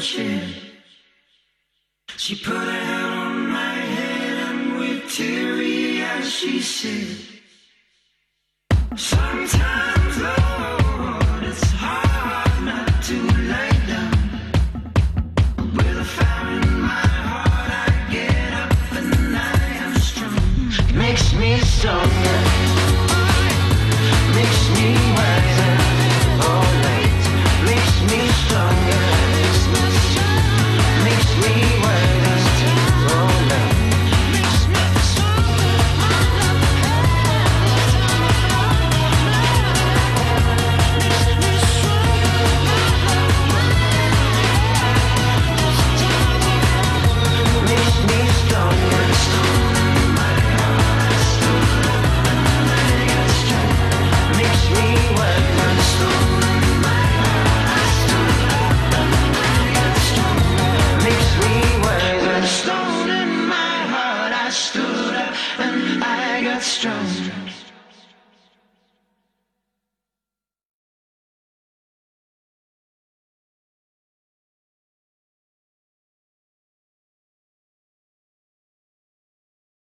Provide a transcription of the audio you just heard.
chair. She put her hand on my head and with teary eyes she said, sometimes, Lord, it's hard not to lay down. With a fire in my heart, I get up and I am strong. Makes me stronger, makes me wiser, all right. Makes me stronger, makes me wiser, all right. Strong.